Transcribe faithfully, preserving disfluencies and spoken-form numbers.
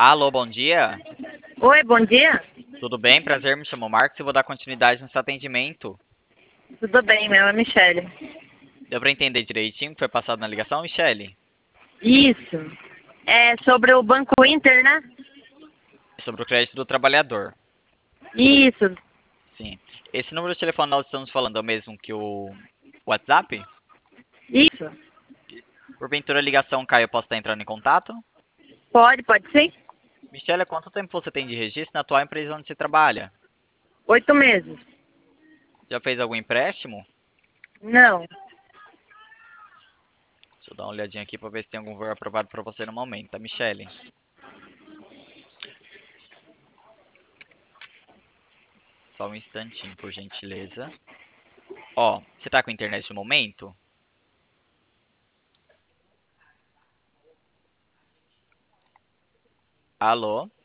Alô, bom dia. Oi, bom dia. Tudo bem? Prazer, me chamo Marcos e vou dar continuidade no seu atendimento. Tudo bem, meu nome é Michele. Deu para entender direitinho o que foi passado na ligação, Michele? Isso. É sobre o Banco Inter, né? Sobre o crédito do trabalhador. Isso. Sim. Esse número de telefone nós estamos falando é o mesmo que o WhatsApp? Isso. Porventura a ligação caiu, eu posso estar entrando em contato? Pode, pode sim? Michele, quanto tempo você tem de registro na atual empresa onde você trabalha? Oito meses. Já fez algum empréstimo? Não. Deixa eu dar uma olhadinha aqui para ver se tem algum valor aprovado para você no momento, tá, Michele? Só um instantinho, por gentileza. Ó, você tá com internet no momento? Alô?